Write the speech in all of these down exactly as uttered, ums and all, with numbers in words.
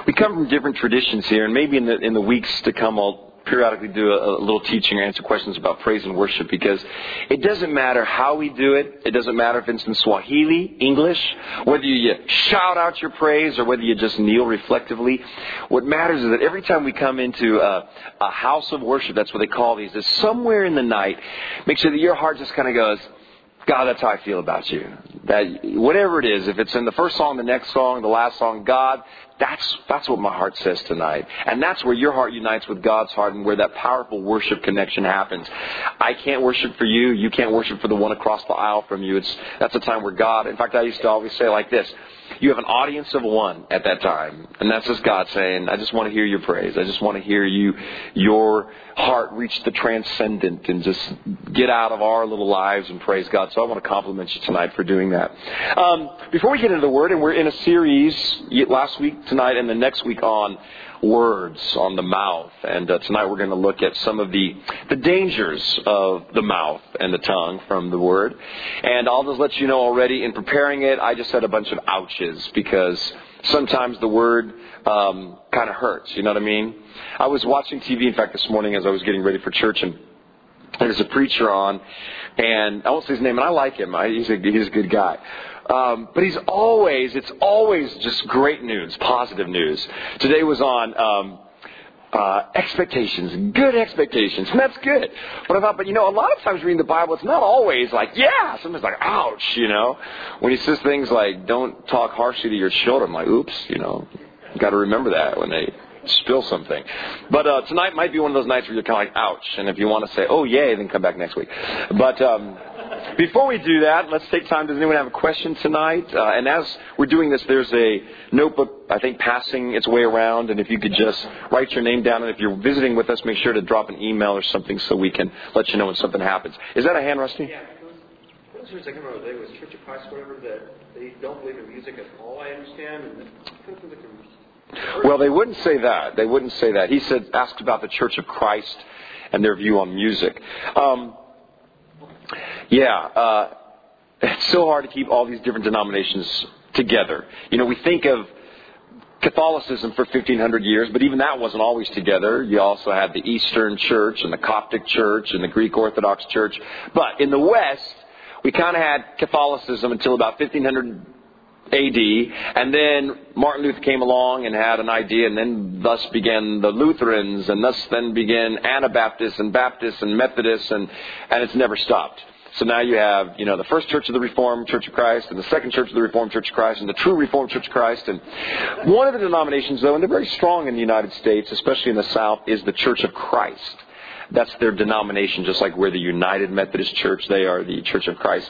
We come from different traditions here, and maybe in the in the weeks to come I'll periodically do a, a little teaching or answer questions about praise and worship, because it doesn't matter how we do it. It doesn't matter if it's in Swahili, English, whether you shout out your praise or whether you just kneel reflectively. What matters is that every time we come into a, a house of worship, that's what they call these, is somewhere in the night, make sure that your heart just kind of goes, God, that's how I feel about you. That whatever it is, if it's in the first song, the next song, the last song, God, that's that's what my heart says tonight. And that's where your heart unites with God's heart and where that powerful worship connection happens. I can't worship for you. You can't worship for the one across the aisle from you. It's that's a time where God, in fact, I used to always say like this, you have an audience of one at that time. And that's just God saying, I just want to hear your praise. I just want to hear you, your heart reach the transcendent and just get out of our little lives and praise God. So I want to compliment you tonight for doing that. Um, before we get into the Word, and we're in a series last week, tonight, and the next week on words, on the mouth. And uh, tonight we're going to look at some of the, the dangers of the mouth and the tongue from the Word. And I'll just let you know already, in preparing it, I just said a bunch of ouches, because sometimes the Word um, kind of hurts. You know what I mean? I was watching T V, in fact, this morning as I was getting ready for church, and there's a preacher on, and I won't say his name, and I like him. I, he's, a, he's a good guy. Um, but he's always, it's always just great news, positive news. Today was on um, uh, expectations, good expectations, and that's good. But I thought, but you know, a lot of times reading the Bible, it's not always like, yeah, sometimes like, ouch, you know. When he says things like, don't talk harshly to your children, I'm like, oops, you know, got to remember that when they spill something. But uh, tonight might be one of those nights where you're kind of like, ouch. And if you want to say, oh, yay, then come back next week. But um, before we do that, let's take time. Does anyone have a question tonight? Uh, and as we're doing this, there's a notebook, I think, passing its way around. And if you could just write your name down. And if you're visiting with us, make sure to drop an email or something so we can let you know when something happens. Is that a hand, Rusty? Yeah. What was yours I came over today was Church of Christ, whatever, that they don't believe in music at all, I understand. And Well, they wouldn't say that. They wouldn't say that. He said, asked about the Church of Christ and their view on music. Um, yeah, uh, it's so hard to keep all these different denominations together. You know, we think of Catholicism for fifteen hundred years, but even that wasn't always together. You also had the Eastern Church and the Coptic Church and the Greek Orthodox Church. But in the West, we kind of had Catholicism until about fifteen hundred A D, and then Martin Luther came along and had an idea, and then thus began the Lutherans, and thus then began Anabaptists and Baptists and Methodists, and, and it's never stopped. So now you have, you know, the first Church of the Reformed Church of Christ, and the second Church of the Reformed Church of Christ, and the true Reformed Church of Christ. And one of the denominations, though, and they're very strong in the United States, especially in the South, is the Church of Christ. That's their denomination, just like we're the United Methodist Church, they are the Church of Christ.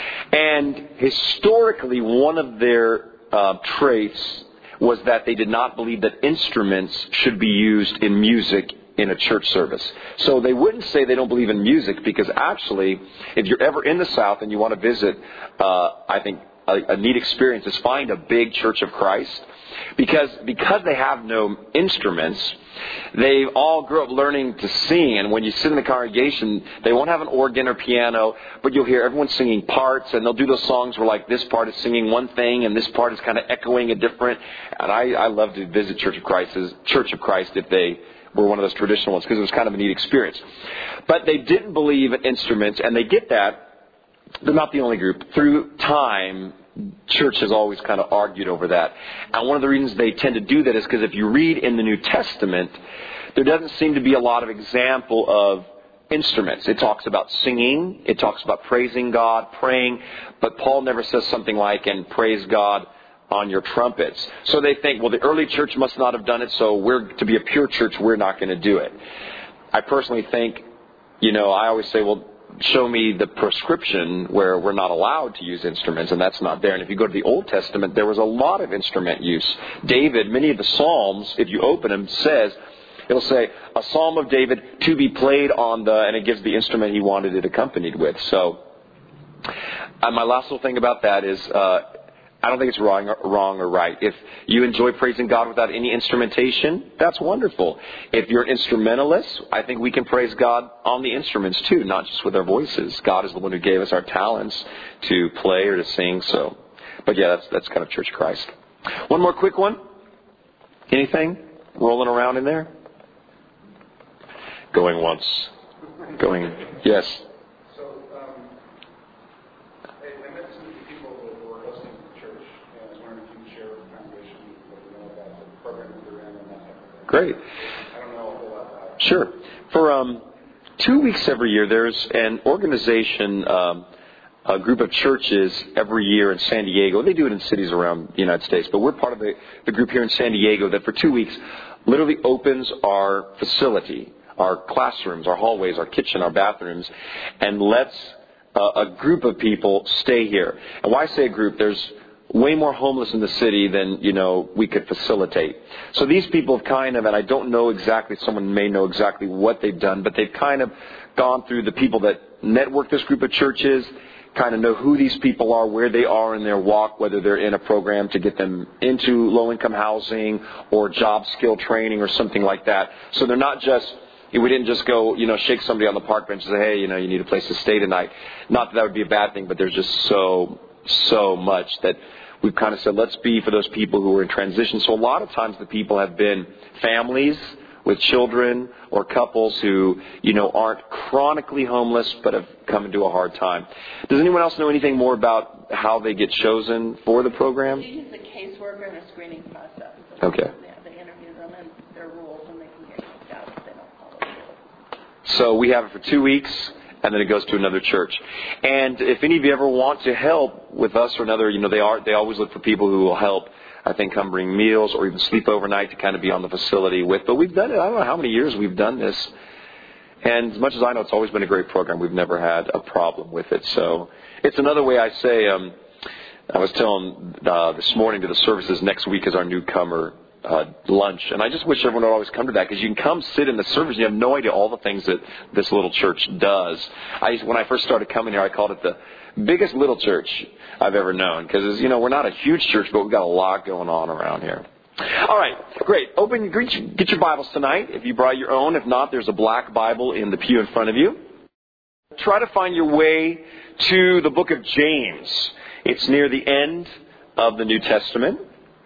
And historically, one of their uh, traits was that they did not believe that instruments should be used in music in a church service. So they wouldn't say they don't believe in music, because actually, if you're ever in the South and you want to visit, uh, I think a, a neat experience is find a big Church of Christ. Because because they have no instruments, they all grew up learning to sing. And when you sit in the congregation, they won't have an organ or piano, but you'll hear everyone singing parts. And they'll do those songs where like this part is singing one thing and this part is kind of echoing a different. And I, I love to visit Church of Christ, Church of Christ if they were one of those traditional ones, because it was kind of a neat experience. But they didn't believe in instruments, and they get that. They're not the only group. Through time, church has always kind of argued over that. And one of the reasons they tend to do that is because if you read in the New Testament, there doesn't seem to be a lot of example of instruments. It talks about singing. It talks about praising God, praying. But Paul never says something like, and praise God on your trumpets. So they think, well, the early church must not have done it, so we're to be a pure church, we're not going to do it. I personally think, you know, I always say, well, show me the prescription where we're not allowed to use instruments, and that's not there. And if you go to the Old Testament, there was a lot of instrument use. David, many of the Psalms, if you open them, says, it'll say, a Psalm of David to be played on the, and it gives the instrument he wanted it accompanied with. So, uh, my last little thing about that is, uh, I don't think it's wrong or, wrong or right. If you enjoy praising God without any instrumentation, that's wonderful. If you're an instrumentalist, I think we can praise God on the instruments too, not just with our voices. God is the one who gave us our talents to play or to sing. So, but yeah, that's that's kind of Church of Christ. One more quick one. Anything rolling around in there? Going once. Going, yes. So, um, I, I met some people that were hosting the church, and I was wondering if you could share with the congregation what you know about the program that they're in and that type of thing. Great. I don't know a whole lot about it. Sure. For um, two weeks every year, there's an organization, um, a group of churches every year in San Diego. They do it in cities around the United States, but we're part of the, the group here in San Diego that for two weeks literally opens our facility, our classrooms, our hallways, our kitchen, our bathrooms, and lets uh, a group of people stay here. And why I say a group? There's way more homeless in the city than, you know, we could facilitate. So these people have kind of, and I don't know exactly, someone may know exactly what they've done, but they've kind of gone through the people that network this group of churches, kind of know who these people are, where they are in their walk, whether they're in a program to get them into low-income housing or job skill training or something like that. So they're not just, we didn't just go, you know, shake somebody on the park bench and say, hey, you know, you need a place to stay tonight. Not that that would be a bad thing, but there's just so, so much that we've kind of said, let's be for those people who are in transition. So a lot of times the people have been families with children or couples who, you know, aren't chronically homeless but have come into a hard time. Does anyone else know anything more about how they get chosen for the program? You use a caseworker and a screening process. Okay. Yeah, they interview them and their rules, and they can get kicked out if they don't follow the rules. So we have it for two weeks, and then it goes to another church. And if any of you ever want to help with us or another, you know, they are they always look for people who will help. I think come bring meals or even sleep overnight to kind of be on the facility with. But we've done it. I don't know how many years we've done this. And as much as I know, it's always been a great program. We've never had a problem with it. So it's another way I say, um, I was telling uh, this morning to the services, next week is our newcomer uh, lunch. And I just wish everyone would always come to that, because you can come sit in the service and you have no idea all the things that this little church does. I, when I first started coming here, I called it the biggest little church I've ever known, because, you know, we're not a huge church, but we've got a lot going on around here. All right, great. Open, get your Bibles tonight if you brought your own. If not, there's a black Bible in the pew in front of you. Try to find your way to the book of James. It's near the end of the New Testament.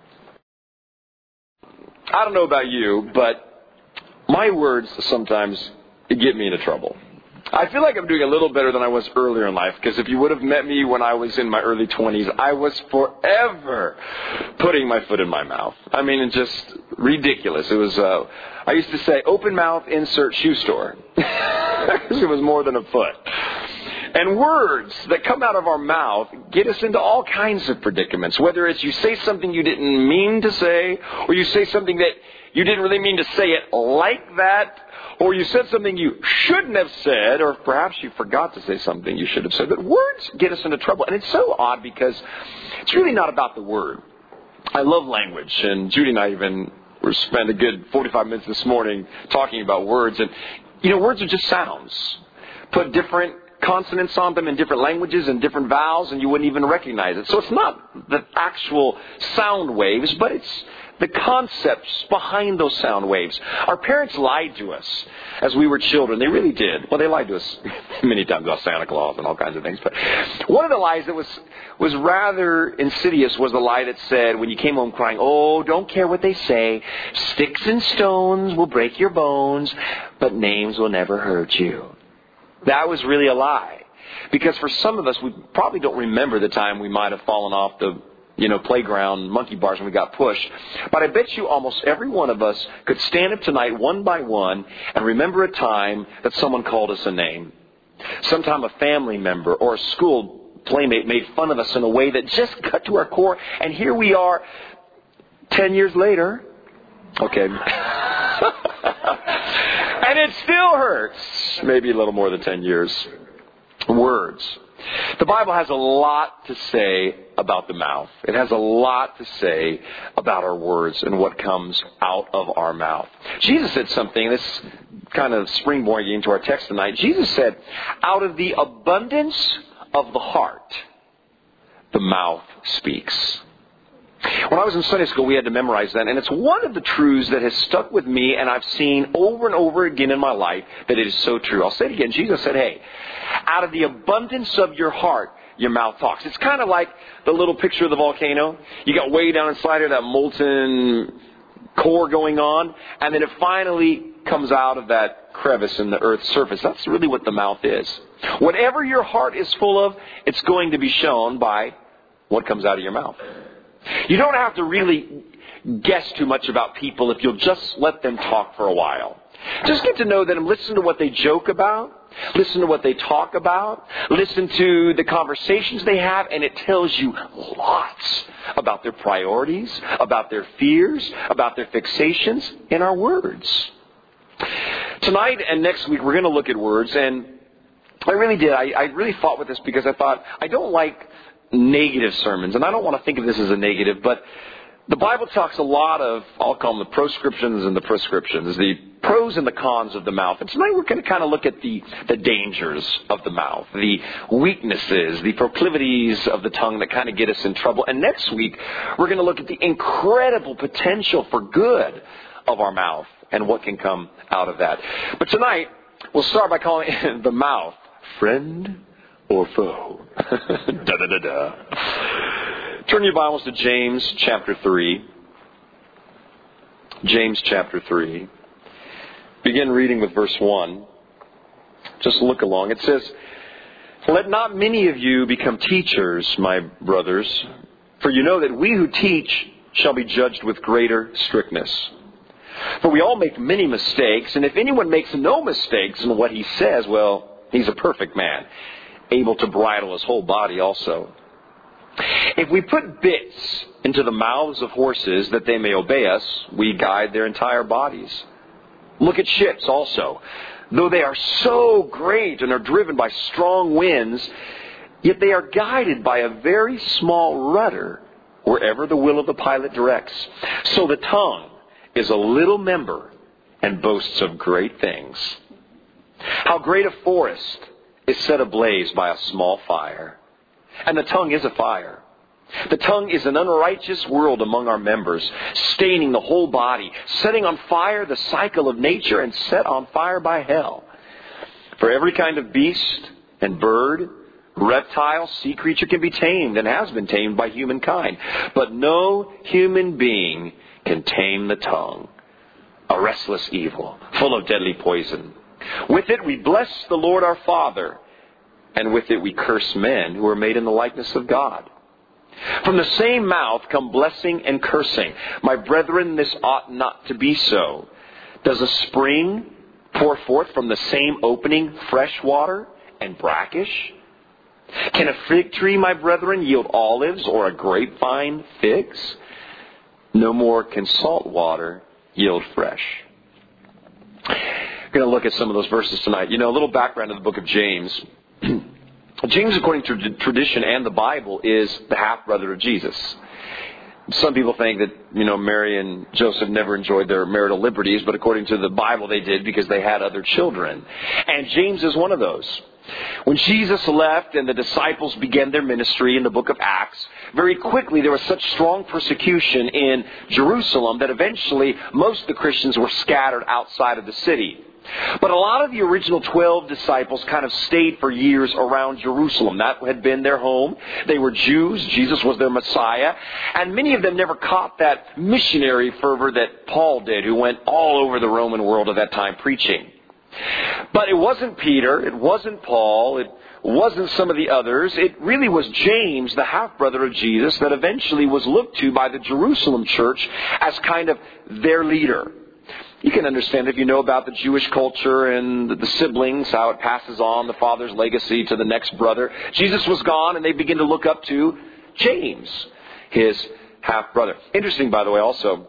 I don't know about you, but my words sometimes get me into trouble. I feel like I'm doing a little better than I was earlier in life, because if you would have met me when I was in my early twenties, I was forever putting my foot in my mouth. I mean, it's just ridiculous. It was, uh, I used to say, open mouth, insert shoe store. Because it was more than a foot. And words that come out of our mouth get us into all kinds of predicaments. Whether it's you say something you didn't mean to say, or you say something that you didn't really mean to say it like that, or you said something you shouldn't have said, or perhaps you forgot to say something you should have said. But words get us into trouble. And it's so odd, because it's really not about the word. I love language, and Judy and I even spent a good forty-five minutes this morning talking about words. And, you know, words are just sounds. Put different consonants on them in different languages and different vowels, and you wouldn't even recognize it. So it's not the actual sound waves, but it's the concepts behind those sound waves. Our parents lied to us as we were children. They really did. Well, they lied to us many times about Santa Claus and all kinds of things. But one of the lies that was was rather insidious was the lie that said, when you came home crying, oh, don't care what they say. Sticks and stones will break your bones, but names will never hurt you. That was really a lie. Because for some of us, we probably don't remember the time we might have fallen off the you know, playground monkey bars when we got pushed. But I bet you almost every one of us could stand up tonight one by one and remember a time that someone called us a name. Sometime a family member or a school playmate made fun of us in a way that just cut to our core. And here we are ten years later. Okay. And it still hurts. Maybe a little more than ten years. Words. The Bible has a lot to say about the mouth. It has a lot to say about our words and what comes out of our mouth. Jesus said something, this kind of springboarding into our text tonight. Jesus said, out of the abundance of the heart, the mouth speaks. When I was in Sunday school, we had to memorize that, and it's one of the truths that has stuck with me, and I've seen over and over again in my life that it is so true. I'll say it again. Jesus said, hey, out of the abundance of your heart, your mouth talks. It's kind of like the little picture of the volcano. You got way down inside of that molten core going on, and then it finally comes out of that crevice in the earth's surface. That's really what the mouth is. Whatever your heart is full of, it's going to be shown by what comes out of your mouth. You don't have to really guess too much about people if you'll just let them talk for a while. Just get to know them. Listen to what they joke about. Listen to what they talk about. Listen to the conversations they have, and it tells you lots about their priorities, about their fears, about their fixations in our words. Tonight and next week we're going to look at words, and I really did. I, I really fought with this because I thought, I don't like negative sermons, and I don't want to think of this as a negative, but the Bible talks a lot of, I'll call them the proscriptions and the prescriptions, the pros and the cons of the mouth. And tonight we're going to kind of look at the, the dangers of the mouth, the weaknesses, the proclivities of the tongue that kind of get us in trouble. And next week we're going to look at the incredible potential for good of our mouth and what can come out of that. But tonight we'll start by calling the mouth friend or foe. da da da da. Turn your Bibles to James chapter three. James chapter three. Begin reading with verse one. Just look along. It says, "Let not many of you become teachers, my brothers, for you know that we who teach shall be judged with greater strictness. For we all make many mistakes, and if anyone makes no mistakes in what he says, well, he's a perfect man, able to bridle his whole body also. If we put bits into the mouths of horses that they may obey us, we guide their entire bodies. Look at ships also. Though they are so great and are driven by strong winds, yet they are guided by a very small rudder wherever the will of the pilot directs. So the tongue is a little member and boasts of great things. How great a forest is set ablaze by a small fire. And the tongue is a fire. The tongue is an unrighteous world among our members, staining the whole body, setting on fire the cycle of nature, and set on fire by hell. For every kind of beast and bird, reptile, sea creature can be tamed and has been tamed by humankind. But no human being can tame the tongue. A restless evil, full of deadly poison. With it we bless the Lord our Father, and with it we curse men who are made in the likeness of God. From the same mouth come blessing and cursing. My brethren, this ought not to be so. Does a spring pour forth from the same opening fresh water and brackish? Can a fig tree, my brethren, yield olives, or a grapevine figs? No more can salt water yield fresh." We're going to look at some of those verses tonight. You know, a little background of the book of James. James, according to tradition and the Bible, is the half-brother of Jesus. Some people think that, you know, Mary and Joseph never enjoyed their marital liberties, but according to the Bible they did because they had other children. And James is one of those. When Jesus left and the disciples began their ministry in the book of Acts, very quickly there was such strong persecution in Jerusalem that eventually most of the Christians were scattered outside of the city. But a lot of the original twelve disciples kind of stayed for years around Jerusalem. That had been their home. They were Jews. Jesus was their Messiah. And many of them never caught that missionary fervor that Paul did, who went all over the Roman world at that time preaching. But it wasn't Peter. It wasn't Paul. It wasn't some of the others. It really was James, the half-brother of Jesus, that eventually was looked to by the Jerusalem church as kind of their leader. You can understand if you know about the Jewish culture and the siblings, how it passes on the father's legacy to the next brother. Jesus was gone, and they begin to look up to James, his half-brother. Interesting, by the way, also,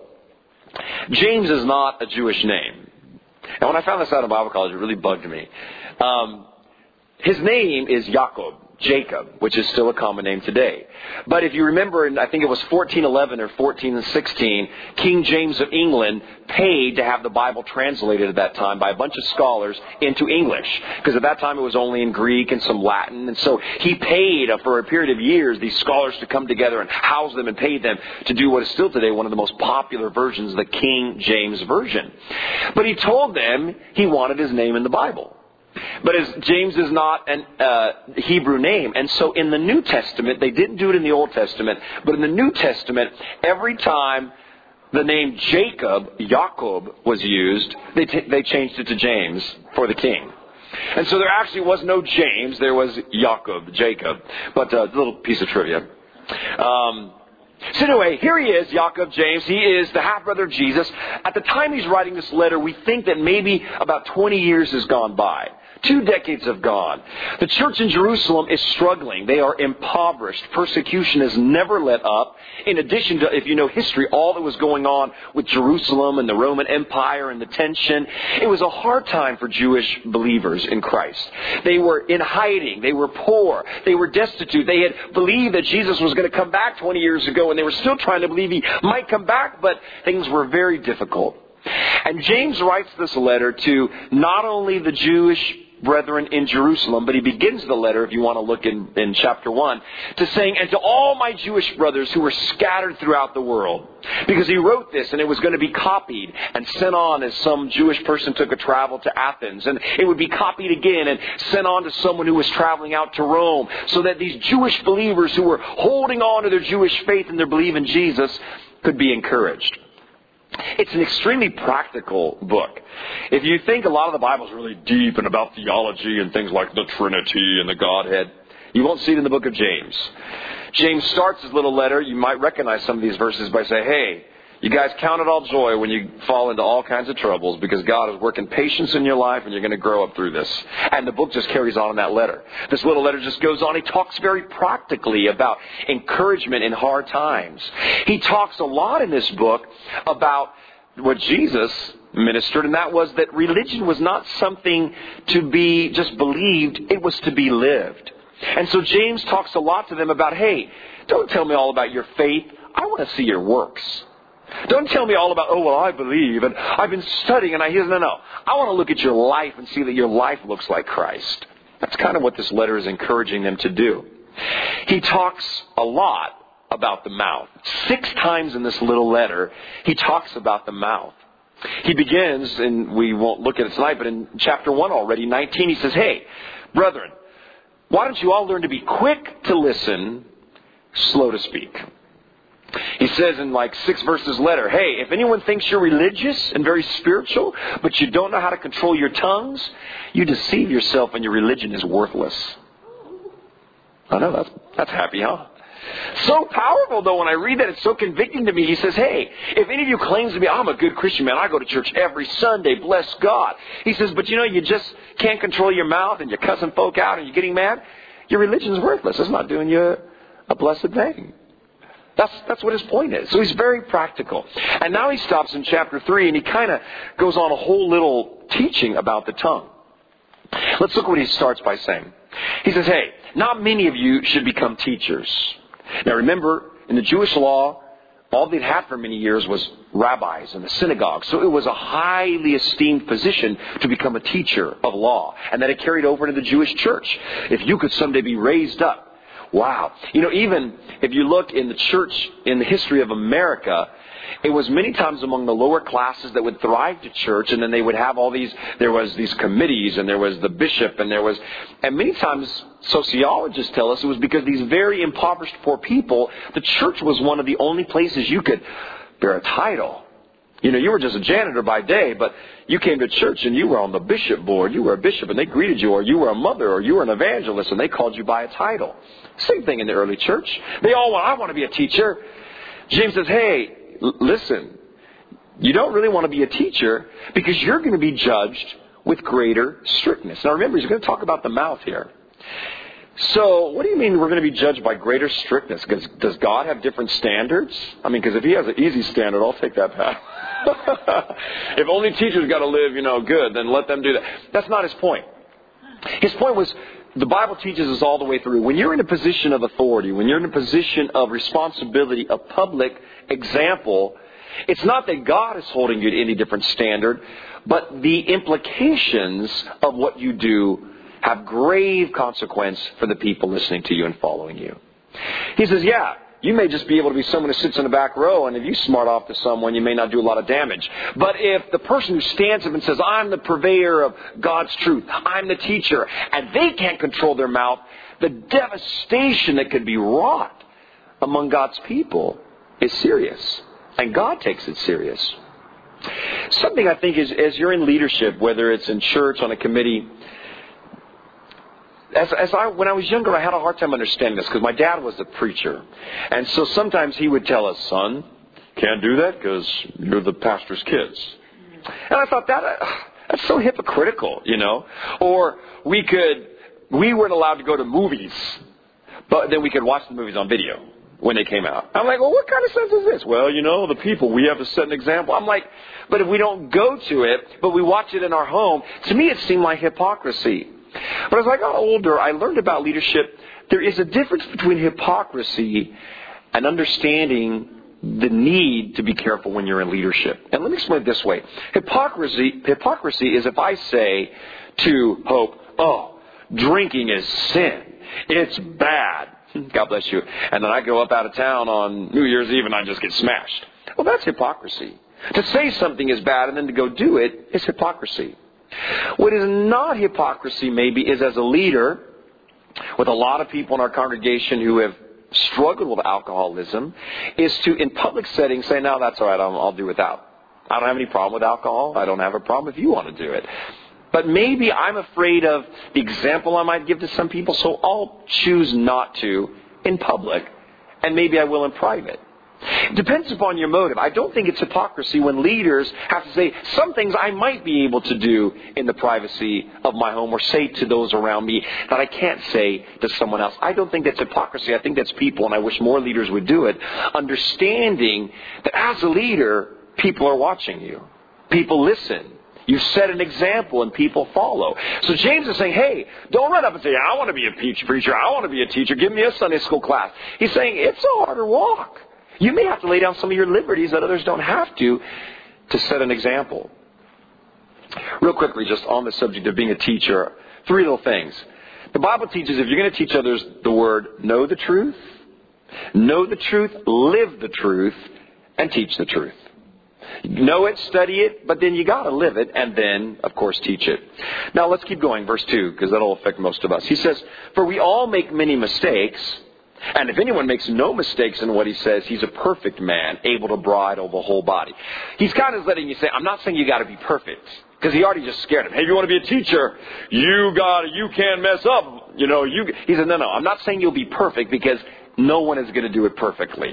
James is not a Jewish name. And when I found this out in Bible college, it really bugged me. Um, his name is Jacob. Jacob, which is still a common name today. But if you remember, in, I think it was fourteen eleven or fourteen sixteen, King James of England paid to have the Bible translated at that time by a bunch of scholars into English. Because at that time it was only in Greek and some Latin. And so he paid uh, for a period of years these scholars to come together and house them and pay them to do what is still today one of the most popular versions, the King James Version. But he told them he wanted his name in the Bible. But as James is not a uh, Hebrew name, and so in the New Testament, they didn't do it in the Old Testament, but in the New Testament, every time the name Jacob, Jacob, was used, they, t- they changed it to James for the king. And so there actually was no James, there was Jacob, Jacob. But a little piece of trivia. Um, so anyway, here he is, Jacob, James. He is the half-brother of Jesus. At the time he's writing this letter, we think that maybe about twenty years has gone by. Two decades have gone. The church in Jerusalem is struggling. They are impoverished. Persecution has never let up. In addition to, if you know history, all that was going on with Jerusalem and the Roman Empire and the tension, it was a hard time for Jewish believers in Christ. They were in hiding. They were poor. They were destitute. They had believed that Jesus was going to come back twenty years ago, and they were still trying to believe he might come back, but things were very difficult. And James writes this letter to not only the Jewish brethren in Jerusalem, but he begins the letter, if you want to look in, in chapter one, to saying, and to all my Jewish brothers who were scattered throughout the world. Because he wrote this, and it was going to be copied and sent on as some Jewish person took a travel to Athens. And it would be copied again and sent on to someone who was traveling out to Rome, so that these Jewish believers who were holding on to their Jewish faith and their belief in Jesus could be encouraged. It's an extremely practical book. If you think a lot of the Bible is really deep and about theology and things like the Trinity and the Godhead, you won't see it in the book of James. James starts his little letter. You might recognize some of these verses by saying, hey, you guys count it all joy when you fall into all kinds of troubles, because God is working patience in your life and you're going to grow up through this. And the book just carries on in that letter. This little letter just goes on. He talks very practically about encouragement in hard times. He talks a lot in this book about what Jesus ministered, and that was that religion was not something to be just believed, it was to be lived. And so James talks a lot to them about, hey, don't tell me all about your faith. I want to see your works. Don't tell me all about, oh, well, I believe, and I've been studying, and I hear, no, no. I want to look at your life and see that your life looks like Christ. That's kind of what this letter is encouraging them to do. He talks a lot about the mouth. Six times in this little letter, he talks about the mouth. He begins, and we won't look at it tonight, but in chapter one already, nineteen, he says, hey, brethren, why don't you all learn to be quick to listen, slow to speak? He says in like six verses later, hey, if anyone thinks you're religious and very spiritual, but you don't know how to control your tongues, you deceive yourself and your religion is worthless. I know, that's, that's happy, huh? So powerful, though, when I read that, it's so convicting to me. He says, hey, if any of you claims to be, I'm a good Christian, man, I go to church every Sunday, bless God. He says, but you know, you just can't control your mouth and you're cussing folk out and you're getting mad. Your religion's worthless. It's not doing you a blessed thing. That's, that's what his point is. So he's very practical. And now he stops in chapter three and he kind of goes on a whole little teaching about the tongue. Let's look what he starts by saying. He says, hey, not many of you should become teachers. Now remember, in the Jewish law, all they'd had for many years was rabbis in the synagogue. So it was a highly esteemed position to become a teacher of law. And that it carried over into the Jewish church. If you could someday be raised up. Wow. You know, even if you look in the church, in the history of America, it was many times among the lower classes that would thrive to church, and then they would have all these, there was these committees, and there was the bishop, and there was, and many times sociologists tell us it was because these very impoverished poor people, the church was one of the only places you could bear a title. You know, you were just a janitor by day, but you came to church and you were on the bishop board. You were a bishop and they greeted you, or you were a mother, or you were an evangelist and they called you by a title. Same thing in the early church. They all want, I want to be a teacher. James says, hey, l- listen, you don't really want to be a teacher because you're going to be judged with greater strictness. Now remember, he's going to talk about the mouth here. So, what do you mean we're going to be judged by greater strictness? Because does God have different standards? I mean, because if he has an easy standard, I'll take that path. If only teachers got to live, you know, good, then let them do that. That's not his point. His point was, the Bible teaches us all the way through. When you're in a position of authority, when you're in a position of responsibility, a public example, it's not that God is holding you to any different standard, but the implications of what you do have grave consequence for the people listening to you and following you. He says, yeah, you may just be able to be someone who sits in the back row, and if you smart off to someone, you may not do a lot of damage. But if the person who stands up and says, I'm the purveyor of God's truth, I'm the teacher, and they can't control their mouth, the devastation that could be wrought among God's people is serious. And God takes it serious. Something I think is, as you're in leadership, whether it's in church, on a committee, as, as I, when I was younger, I had a hard time understanding this because my dad was a preacher. And so sometimes he would tell us, son, can't do that because you're the pastor's kids. And I thought, that uh, that's so hypocritical, you know. Or we could, we weren't allowed to go to movies, but then we could watch the movies on video when they came out. I'm like, well, what kind of sense is this? Well, you know, the people, we have to set an example. I'm like, but if we don't go to it, but we watch it in our home, to me it seemed like hypocrisy. But as I got older, I learned about leadership. There is a difference between hypocrisy and understanding the need to be careful when you're in leadership. And let me explain it this way. Hypocrisy, hypocrisy is if I say to Hope, oh, drinking is sin. It's bad. God bless you. And then I go up out of town on New Year's Eve and I just get smashed. Well, that's hypocrisy. To say something is bad and then to go do it is hypocrisy. What is not hypocrisy maybe is as a leader with a lot of people in our congregation who have struggled with alcoholism is to, in public settings, say, no, that's all right, I'll, I'll do without. I don't have any problem with alcohol. I don't have a problem if you want to do it. But maybe I'm afraid of the example I might give to some people, so I'll choose not to in public, and maybe I will in private. It depends upon your motive. I don't think it's hypocrisy when leaders have to say some things I might be able to do in the privacy of my home or say to those around me that I can't say to someone else. I don't think that's hypocrisy. I think that's people, and I wish more leaders would do it, understanding that as a leader, people are watching you. People listen. You set an example and people follow. So James is saying, hey, don't run up and say, I want to be a preacher. I want to be a teacher. Give me a Sunday school class. He's saying it's a harder walk. You may have to lay down some of your liberties that others don't have to, to set an example. Real quickly, just on the subject of being a teacher, three little things. The Bible teaches if you're going to teach others the word, know the truth, know the truth, live the truth, and teach the truth. Know it, study it, but then you got to live it, and then, of course, teach it. Now, let's keep going, verse two, because that'll affect most of us. He says, for we all make many mistakes, and if anyone makes no mistakes in what he says, he's a perfect man, able to bridle the whole body. He's kind of letting you say, I'm not saying you got to be perfect, because he already just scared him. Hey, if you want to be a teacher, you got you can't mess up. You know, you. He said, no, no, I'm not saying you'll be perfect, because no one is going to do it perfectly.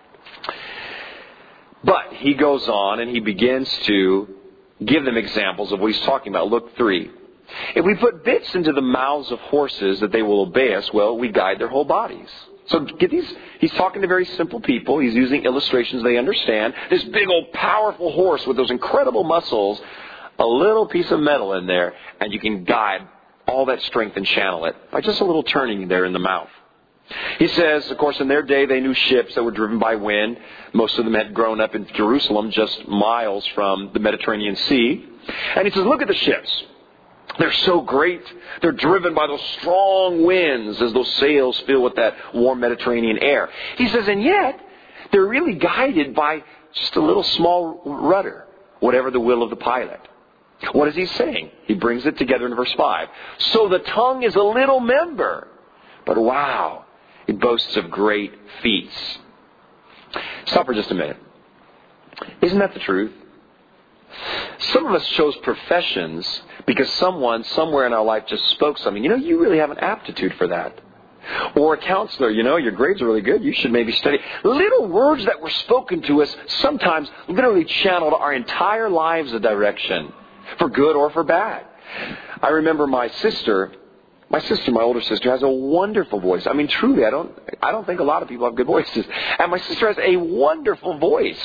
But he goes on and he begins to give them examples of what he's talking about. Look, three. If we put bits into the mouths of horses that they will obey us, well, we guide their whole bodies. So get these. He's talking to very simple people. He's using illustrations they understand. This big old powerful horse with those incredible muscles, a little piece of metal in there, and you can guide all that strength and channel it by just a little turning there in the mouth. He says, of course, in their day, they knew ships that were driven by wind. Most of them had grown up in Jerusalem, just miles from the Mediterranean Sea. And he says, look at the ships. They're so great. They're driven by those strong winds as those sails fill with that warm Mediterranean air. He says, and yet, they're really guided by just a little small rudder, whatever the will of the pilot. What is he saying? He brings it together in verse five. So the tongue is a little member, but wow, it boasts of great feats. Stop for just a minute. Isn't that the truth? Some of us chose professions because someone somewhere in our life just spoke something. You know, you really have an aptitude for that. Or a counselor, you know, your grades are really good. You should maybe study. Little words that were spoken to us sometimes literally channeled our entire lives a direction, for good or for bad. I remember my sister... My sister, my older sister, has a wonderful voice. I mean, truly, I don't I don't think a lot of people have good voices. And my sister has a wonderful voice.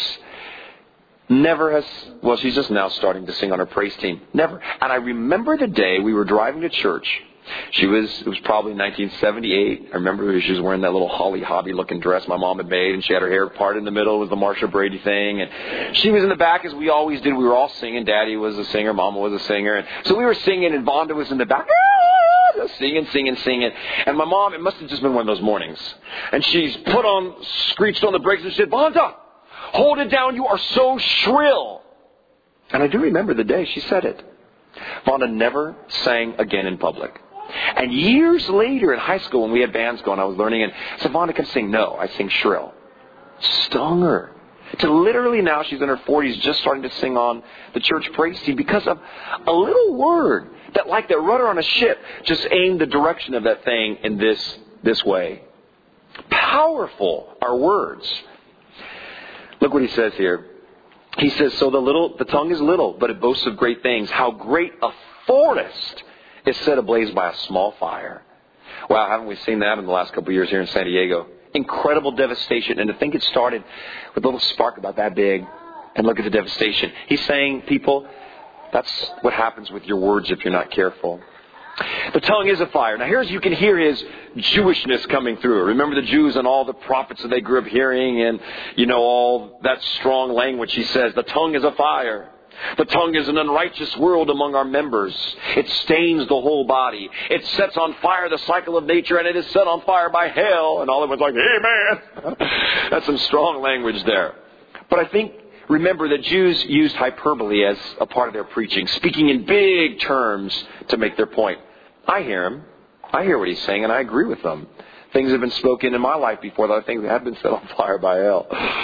Never has, well, she's just now starting to sing on her praise team. Never. And I remember the day we were driving to church. She was, it was probably nineteen seventy-eight. I remember she was wearing that little Holly Hobby looking dress my mom had made, and she had her hair parted in the middle. It was the Marsha Brady thing. And she was in the back, as we always did. We were all singing. Daddy was a singer. Mama was a singer. And so we were singing, and Vonda was in the back. Singing, singing, singing. And my mom, it must have just been one of those mornings. And she's put on, screeched on the brakes and said, Vonda, hold it down. You are so shrill. And I do remember the day she said it. Vonda never sang again in public. And years later in high school when we had bands going, I was learning, and I said, Vonda, can sing? No, I sing shrill. Stung her. to literally now she's in her forties just starting to sing on the church praise team because of a little word that, like that rudder on a ship, just aimed the direction of that thing in this this way. Powerful are words. Look what he says here. He says, so the little, the tongue is little, but it boasts of great things. How great a forest is set ablaze by a small fire. Wow, haven't we seen that in the last couple of years here in San Diego? Incredible devastation. And to think it started with a little spark about that big. And look at the devastation. He's saying, people, that's what happens with your words if you're not careful. The tongue is a fire. Now here's, you can hear his Jewishness coming through. Remember the Jews and all the prophets that they grew up hearing and, you know, all that strong language. He says, the tongue is a fire. The tongue is an unrighteous world among our members. It stains the whole body. It sets on fire the cycle of nature, and it is set on fire by hell. And all of us like, amen. That's some strong language there. But I think, remember that Jews used hyperbole as a part of their preaching, speaking in big terms to make their point. I hear him. I hear what he's saying, and I agree with them. Things have been spoken in my life before that I think have been set on fire by hell.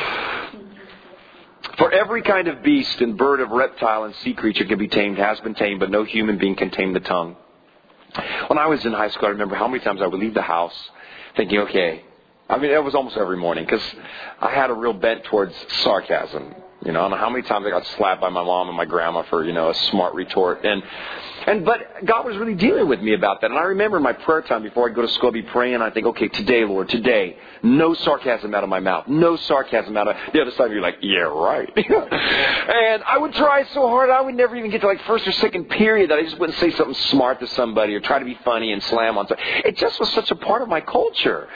For every kind of beast and bird, of reptile and sea creature can be tamed, has been tamed, but no human being can tame the tongue. When I was in high school, I remember how many times I would leave the house thinking, okay, I mean, it was almost every morning because I had a real bent towards sarcasm. You know, I don't know how many times I got slapped by my mom and my grandma for, you know, a smart retort. And, and, but God was really dealing with me about that. And I remember in my prayer time before I'd go to school, I'd be praying. I think, okay, today, Lord, today, no sarcasm out of my mouth. No sarcasm out of, the other side of you like, yeah, right. And I would try so hard, I would never even get to like first or second period that I just wouldn't say something smart to somebody or try to be funny and slam on something. It just was such a part of my culture.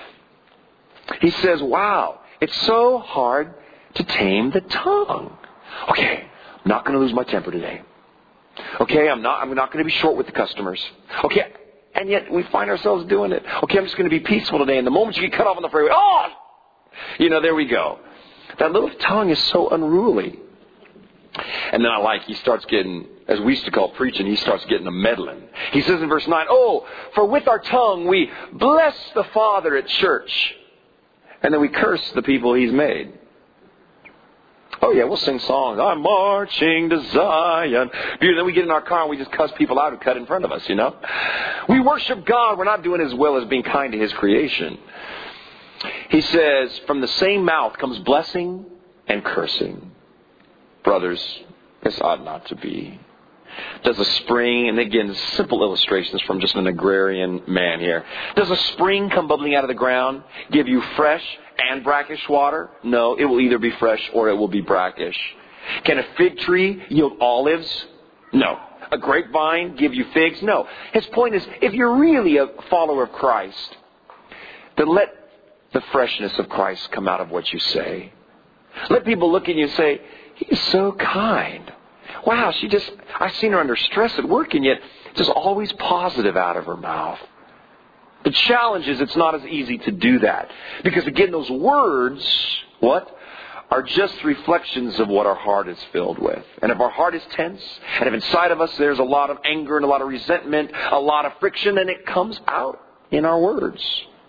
He says, wow, it's so hard to tame the tongue. Okay, I'm not going to lose my temper today. Okay, I'm not I'm not going to be short with the customers. Okay, and yet we find ourselves doing it. Okay, I'm just going to be peaceful today. And the moment you get cut off on the freeway, oh, you know, there we go. That little tongue is so unruly. And then I like, he starts getting, as we used to call preaching, he starts getting a meddling. He says in verse nine, oh, for with our tongue we bless the Father at church. And then we curse the people he's made. Oh yeah, we'll sing songs. I'm marching to Zion. And then we get in our car and we just cuss people out who cut in front of us, you know. We worship God. We're not doing as well as being kind to His creation. He says, from the same mouth comes blessing and cursing. Brothers, this ought not to be. Does a spring, and again, simple illustrations from just an agrarian man here. Does a spring come bubbling out of the ground give you fresh and brackish water? No, it will either be fresh or it will be brackish. Can a fig tree yield olives? No. A grapevine give you figs? No. His point is, if you're really a follower of Christ, then let the freshness of Christ come out of what you say. Let people look at you and say, he's so kind. Wow, she just, I've seen her under stress at work, and yet just always positive out of her mouth. The challenge is it's not as easy to do that. Because again, those words, what? Are just reflections of what our heart is filled with. And if our heart is tense, and if inside of us there's a lot of anger and a lot of resentment, a lot of friction, then it comes out in our words.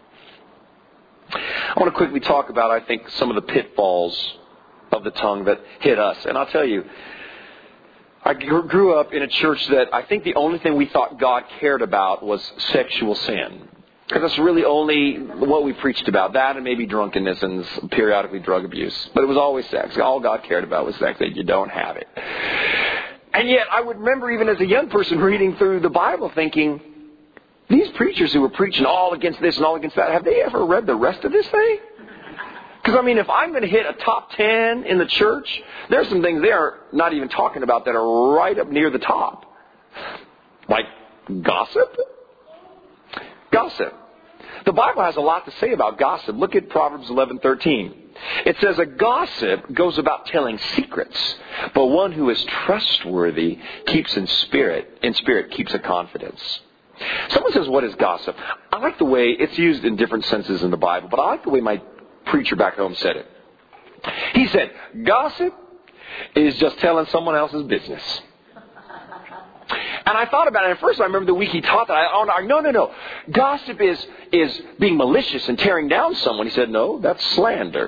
I want to quickly talk about, I think, some of the pitfalls of the tongue that hit us. And I'll tell you, I grew up in a church that I think the only thing we thought God cared about was sexual sin. Because that's really only what we preached about. That and maybe drunkenness and periodically drug abuse. But it was always sex. All God cared about was sex, that you don't have it. And yet I would remember even as a young person reading through the Bible thinking, these preachers who were preaching all against this and all against that, have they ever read the rest of this thing? Because, I mean, if I'm going to hit a top ten in the church, there's some things they are not even talking about that are right up near the top. Like gossip. Gossip. The Bible has a lot to say about gossip. Look at Proverbs eleven thirteen. It says, a gossip goes about telling secrets, but one who is trustworthy keeps in spirit, in spirit keeps a confidence. Someone says, what is gossip? I like the way it's used in different senses in the Bible, but I like the way my preacher back home said it. He said, gossip is just telling someone else's business. And I thought about it. At first, I remember the week he taught that. I, oh, no, no, no. Gossip is, is being malicious and tearing down someone. He said, no, that's slander.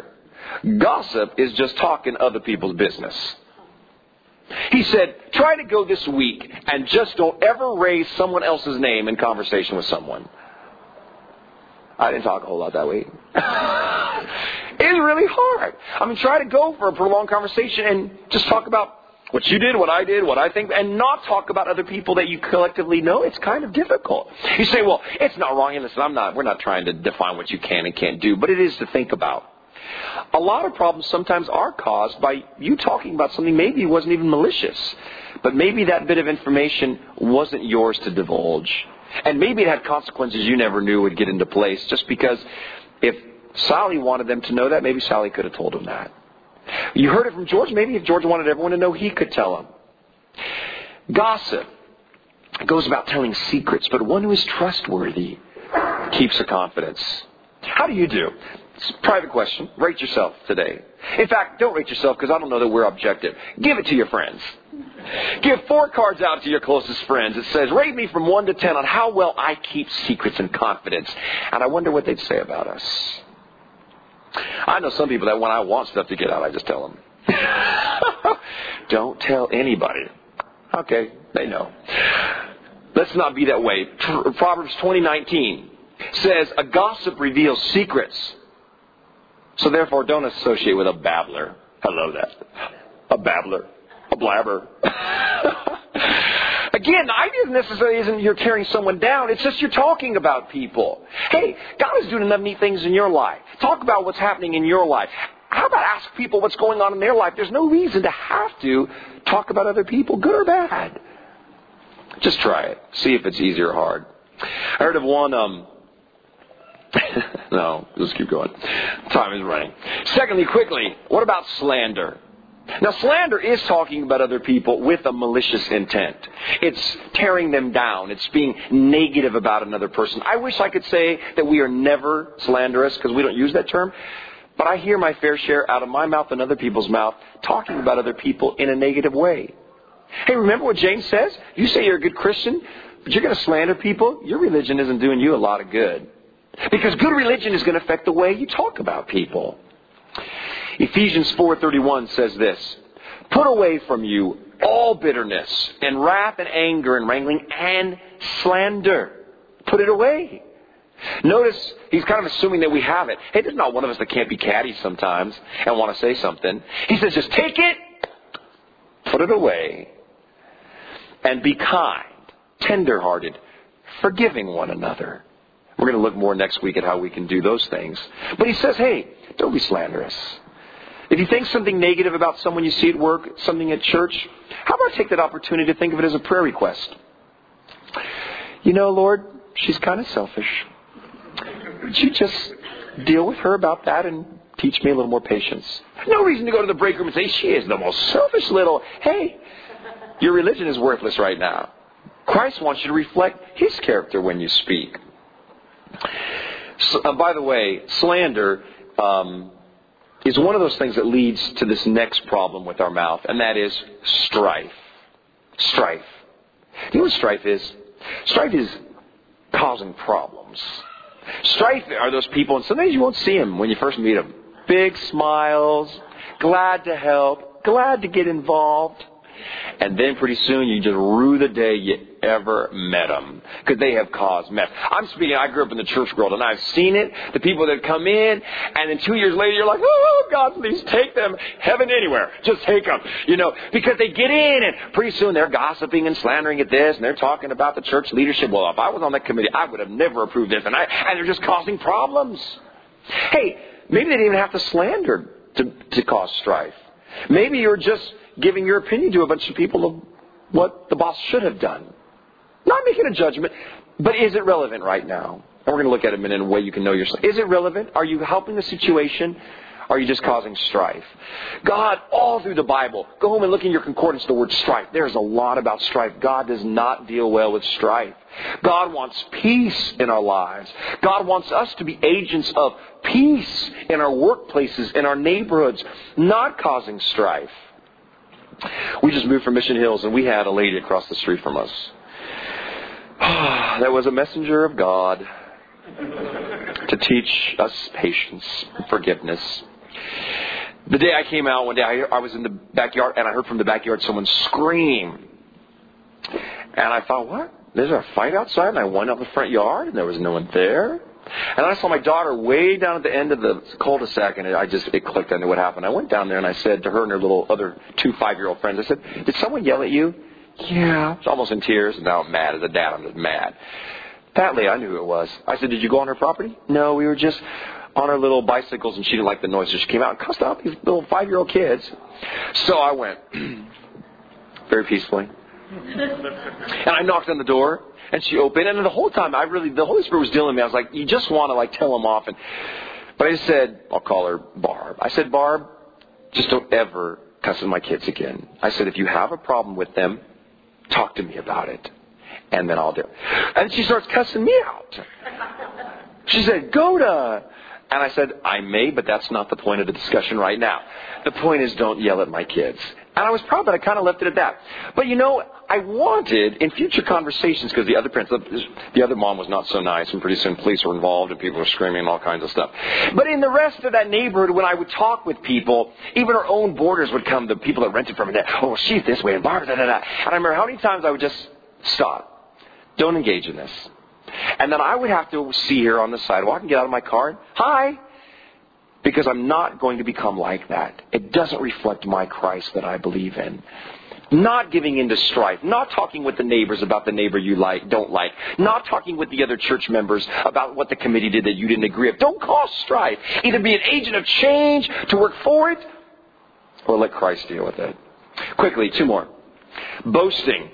Gossip is just talking other people's business. He said, try to go this week and just don't ever raise someone else's name in conversation with someone. I didn't talk a whole lot that week. It's really hard. I mean, try to go for a prolonged conversation and just talk about what you did, what I did, what I think, and not talk about other people that you collectively know. It's kind of difficult. You say, well, it's not wrong. And listen, I'm not, we're not trying to define what you can and can't do, but it is to think about. A lot of problems sometimes are caused by you talking about something maybe wasn't even malicious, but maybe that bit of information wasn't yours to divulge. And maybe it had consequences you never knew would get into place, just because if Sally wanted them to know that, maybe Sally could have told them that. You heard it from George. Maybe if George wanted everyone to know, he could tell them. Gossip goes about telling secrets, but one who is trustworthy keeps a confidence. How do you do? It's a private question. Rate yourself today. In fact, don't rate yourself, because I don't know that we're objective. Give it to your friends. Give four cards out to your closest friends. It says, rate me from one to ten on how well I keep secrets and confidence. And I wonder what they'd say about us. I know some people that when I want stuff to get out, I just tell them. Don't tell anybody. Okay, they know. Let's not be that way. Proverbs twenty nineteen says, a gossip reveals secrets. So therefore, don't associate with a babbler. I love that. A babbler. A blabber. Again, the idea necessarily isn't you're tearing someone down. It's just you're talking about people. Hey, God is doing enough neat things in your life. Talk about what's happening in your life. How about ask people what's going on in their life? There's no reason to have to talk about other people, good or bad. Just try it. See if it's easy or hard. I heard of one... um. No, let's keep going. Time is running. Secondly, quickly, what about slander? Now, slander is talking about other people with a malicious intent. It's tearing them down. It's being negative about another person. I wish I could say that we are never slanderous, because we don't use that term. But I hear my fair share out of my mouth and other people's mouth talking about other people in a negative way. Hey, remember what James says? You say you're a good Christian, but you're going to slander people? Your religion isn't doing you a lot of good. Because good religion is going to affect the way you talk about people. Ephesians four thirty-one says this, put away from you all bitterness and wrath and anger and wrangling and slander. Put it away. Notice he's kind of assuming that we have it. Hey, there's not one of us that can't be catty sometimes and want to say something. He says just take it, put it away, and be kind, tender-hearted, forgiving one another. We're going to look more next week at how we can do those things. But he says, hey, don't be slanderous. If you think something negative about someone you see at work, something at church, how about take that opportunity to think of it as a prayer request? You know, Lord, she's kind of selfish. Would you just deal with her about that and teach me a little more patience? No reason to go to the break room and say, she is the most selfish little... Hey, your religion is worthless right now. Christ wants you to reflect His character when you speak. So, uh, by the way, slander um, is one of those things that leads to this next problem with our mouth, and that is strife. Strife. You know what strife is? Strife is causing problems. Strife are those people, and sometimes you won't see them when you first meet them. Big smiles, glad to help, glad to get involved. And then pretty soon you just rue the day you ever met them, because they have caused mess. I'm speaking, I grew up in the church world, and I've seen it. The people that come in, and then two years later you're like, oh, God, please take them. Heaven anywhere. Just take them. You know, because they get in, and pretty soon they're gossiping and slandering at this, and they're talking about the church leadership. Well, if I was on that committee, I would have never approved this. And, I, and they're just causing problems. Hey, maybe they didn't even have to slander to, to cause strife. Maybe you're just giving your opinion to a bunch of people of what the boss should have done. Not making a judgment, but is it relevant right now? And we're going to look at it in a way you can know yourself. Is it relevant? Are you helping the situation? Or are you just causing strife? God, all through the Bible, go home and look in your concordance the word strife. There's a lot about strife. God does not deal well with strife. God wants peace in our lives. God wants us to be agents of peace in our workplaces, in our neighborhoods, not causing strife. We just moved from Mission Hills, and we had a lady across the street from us. That was a messenger of God to teach us patience and forgiveness. The day I came out one day, I, I was in the backyard, and I heard from the backyard someone scream. And I thought, what? There's a fight outside? And I went out the front yard, and there was no one there. And I saw my daughter way down at the end of the cul-de-sac, and I just, it clicked. I knew what happened. I went down there, and I said to her and her little other two five-year-old friends, I said, did someone yell at you? Yeah. She's almost in tears, and now I'm mad. As a dad, I'm just mad. That lady, I knew who it was. I said, did you go on her property? No, we were just on our little bicycles, and she didn't like the noise, so she came out and cussed out these little five-year-old kids. So I went very peacefully. And I knocked on the door, and she opened. And the whole time, I really, the Holy Spirit was dealing with me. I was like, you just want to like tell them off. And but I just said, I'll call her Barb. I said, Barb, just don't ever cuss at my kids again. I said, if you have a problem with them, talk to me about it, and then I'll do it. And she starts cussing me out. She said, go to. And I said, I may, but that's not the point of the discussion right now. The point is, don't yell at my kids. And I was proud that I kind of left it at that. But you know, I wanted, in future conversations, because the other parents, the other mom was not so nice, and pretty soon police were involved, and people were screaming and all kinds of stuff. But in the rest of that neighborhood, when I would talk with people, even our own boarders would come, the people that rented from me, oh, she's this way, and Barbara, da, da, da. And I remember how many times I would just stop. Don't engage in this. And then I would have to see her on the sidewalk and get out of my car and, hi. Because I'm not going to become like that. It doesn't reflect my Christ that I believe in. Not giving in to strife. Not talking with the neighbors about the neighbor you like, don't like. Not talking with the other church members about what the committee did that you didn't agree with. Don't cause strife. Either be an agent of change to work for it, or let Christ deal with it. Quickly, two more. Boasting.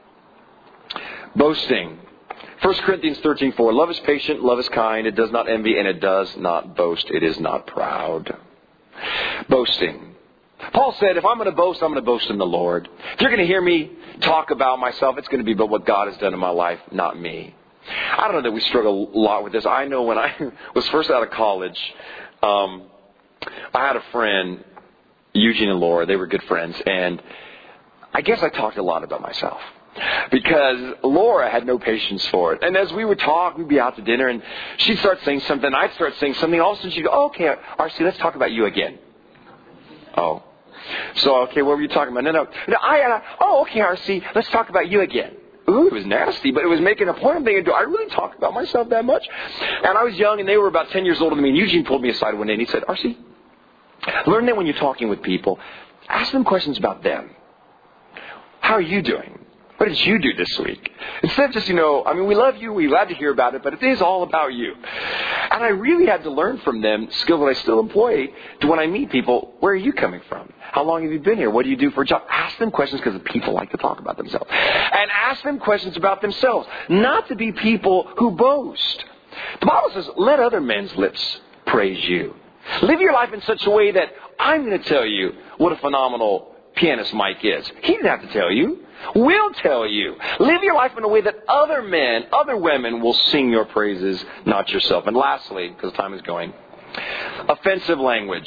Boasting. First Corinthians thirteen four. Love is patient, love is kind, it does not envy, and it does not boast. It is not proud. Boasting. Paul said, if I'm going to boast, I'm going to boast in the Lord. If you're going to hear me talk about myself, it's going to be about what God has done in my life, not me. I don't know that we struggle a lot with this. I know when I was first out of college, um, I had a friend, Eugene and Laura. They were good friends, and I guess I talked a lot about myself. Because Laura had no patience for it. And as we would talk, we'd be out to dinner, and she'd start saying something, I'd start saying something. All of a sudden she'd go, oh, okay, R C, let's talk about you again. Oh. So, okay, what were you talking about? No, no. no I, uh, oh, okay, R C, let's talk about you again. Ooh, it was nasty, but it was making a point of thinking, do I really talk about myself that much? And I was young, and they were about ten years older than me, and Eugene pulled me aside one day, and he said, R C, learn that when you're talking with people, ask them questions about them. How are you doing? What did you do this week? Instead of just, you know, I mean, we love you, we're glad to hear about it, but it is all about you. And I really had to learn from them skills that I still employ to when I meet people, where are you coming from? How long have you been here? What do you do for a job? Ask them questions because people like to talk about themselves. And ask them questions about themselves, not to be people who boast. The Bible says, let other men's lips praise you. Live your life in such a way that I'm going to tell you what a phenomenal pianist Mike is. He didn't have to tell you. We'll tell you. Live your life in a way that other men, other women will sing your praises, not yourself. And lastly, because time is going, offensive language.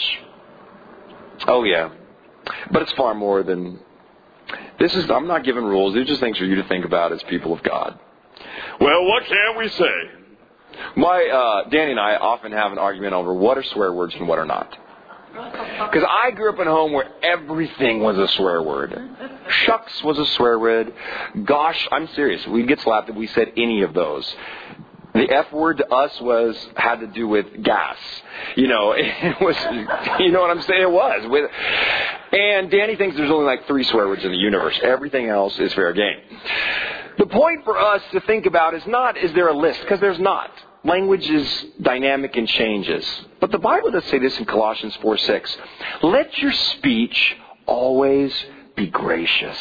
Oh yeah. But it's far more than, this is, I'm not giving rules. These are just things for you to think about as people of God. Well, what can we say? My, uh, Danny and I often have an argument over what are swear words and what are not. Because I grew up in a home where everything was a swear word. Shucks was a swear word. Gosh, I'm serious. We'd get slapped if we said any of those. The F word to us was had to do with gas. You know, it was. You know what I'm saying? It was. With, and Danny thinks there's only like three swear words in the universe. Everything else is fair game. The point for us to think about is not, is there a list? Because there's not. Language is dynamic and changes. But the Bible does say this in Colossians four six. Let your speech always be gracious.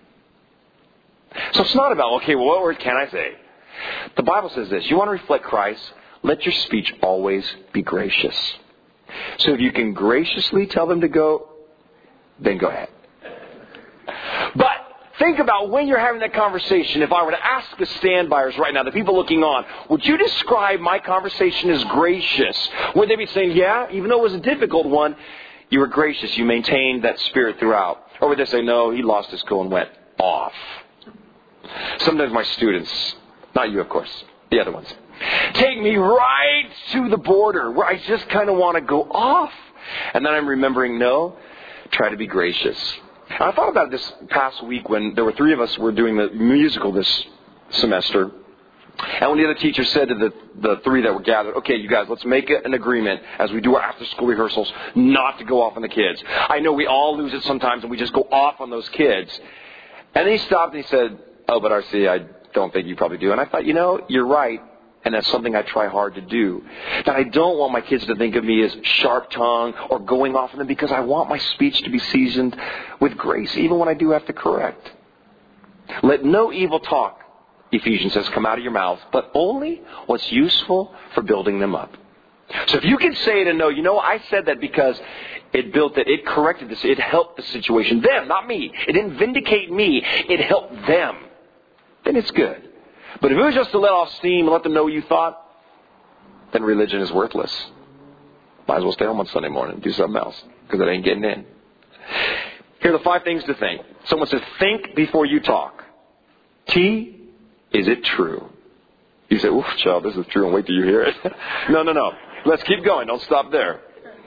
So it's not about, okay, well, what word can I say? The Bible says this. You want to reflect Christ? Let your speech always be gracious. So if you can graciously tell them to go, then go ahead. But think about when you're having that conversation. If I were to ask the standbyers right now, the people looking on, would you describe my conversation as gracious? Would they be saying, yeah, even though it was a difficult one, you were gracious. You maintained that spirit throughout. Or would they say, no, he lost his cool and went off? Sometimes my students, not you, of course, the other ones, take me right to the border where I just kind of want to go off. And then I'm remembering, no, try to be gracious. And I thought about it this past week when there were three of us who were doing the musical this semester. And when the other teacher said to the, the three that were gathered, okay, you guys, let's make an agreement as we do our after-school rehearsals not to go off on the kids. I know we all lose it sometimes and we just go off on those kids. And then he stopped and he said, oh, but R C, I don't think you probably do. And I thought, you know, you're right. And that's something I try hard to do. That I don't want my kids to think of me as sharp-tongued or going off on them, because I want my speech to be seasoned with grace, even when I do have to correct. Let no evil talk, Ephesians says, come out of your mouth, but only what's useful for building them up. So if you can say it and know, you know, I said that because it built it, it corrected this, it helped the situation. Them, not me. It didn't vindicate me. It helped them. Then it's good. But if it was just to let off steam and let them know what you thought, then religion is worthless. Might as well stay home on Sunday morning and do something else, because it ain't getting in. Here are the five things to think. Someone says, think before you talk. T, is it true? You say, oof, child, this is true, and wait till you hear it. no, no, no. Let's keep going. Don't stop there.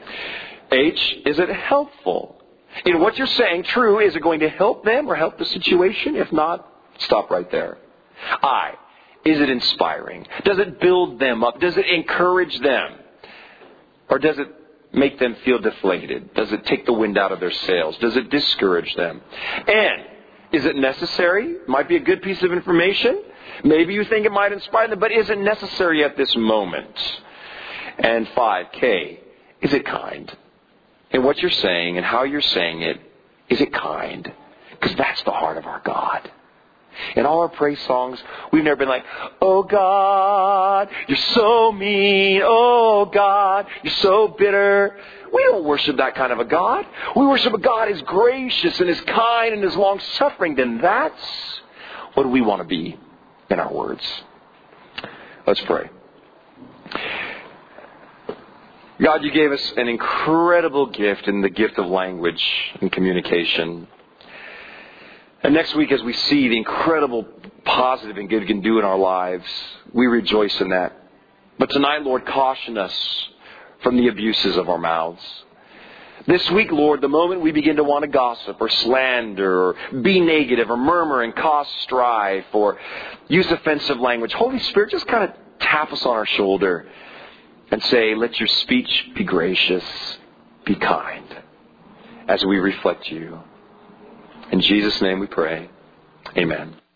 H, is it helpful? In what you're saying, true, is it going to help them or help the situation? If not, stop right there. I, is it inspiring? Does it build them up? Does it encourage them? Or does it make them feel deflated? Does it take the wind out of their sails? Does it discourage them? N, is it necessary? Might be a good piece of information. Maybe you think it might inspire them, but is it necessary at this moment? And five, K, is it kind? In what you're saying and how you're saying it, is it kind? Because that's the heart of our God. In all our praise songs, we've never been like, oh God, you're so mean. Oh God, you're so bitter. We don't worship that kind of a God. We worship a God who's gracious and is kind and is long-suffering. Then that's what we want to be in our words. Let's pray. God, you gave us an incredible gift in the gift of language and communication. And next week, as we see the incredible positive and good it can do in our lives, we rejoice in that. But tonight, Lord, caution us from the abuses of our mouths. This week, Lord, the moment we begin to want to gossip or slander or be negative or murmur and cause strife or use offensive language, Holy Spirit, just kind of tap us on our shoulder and say, let your speech be gracious, be kind, as we reflect you. In Jesus' name we pray. Amen.